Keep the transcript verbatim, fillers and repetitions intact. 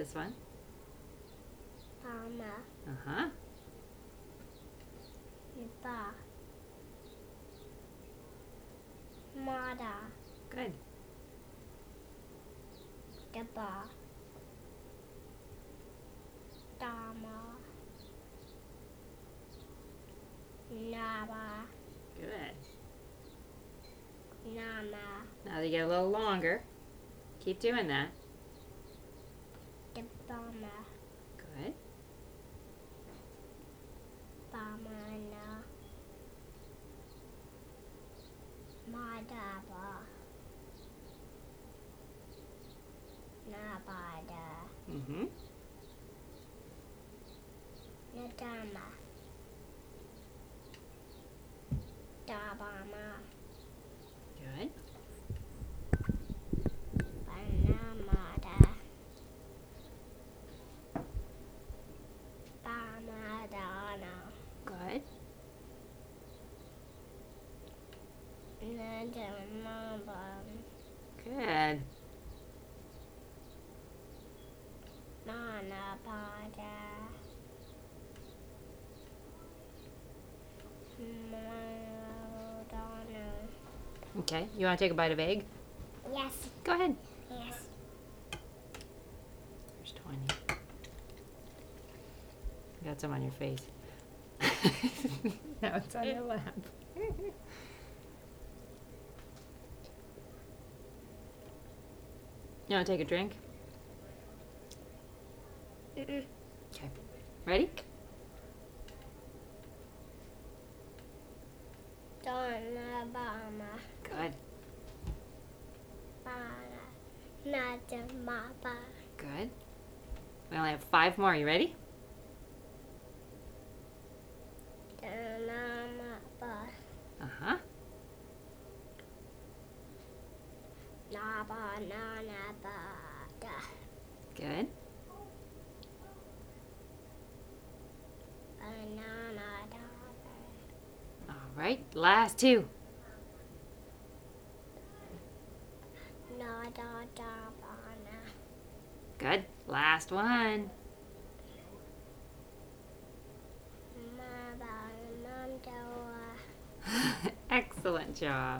this one. Mama. Uh-huh. Ba. Mada. Good. Daba. Dama. Naba. Good. Nama. Now they get a little longer. Keep doing that. Dabama. Good. Bamana. Madaba. Nabada. Mm-hmm. Nadama. Dabama. Good. Banamada. Bamadana. Good. Nadamaba. Good. Nanabada. Madonna. Okay. You want to take a bite of egg? Yes. Go ahead. Yes. There's twenty. You got some on your face. Now it's on your lap. You want to take a drink? Mm-mm. Okay. Ready? Donna Bama. Good. Bana. Nadamaba. Good. We only have five more. You ready? Danamaba. Uh-huh. Naba nanabada. Good. Banana daba. All right. Last two. Nada dabana. Good. Last one. Maba mandawa. Excellent job.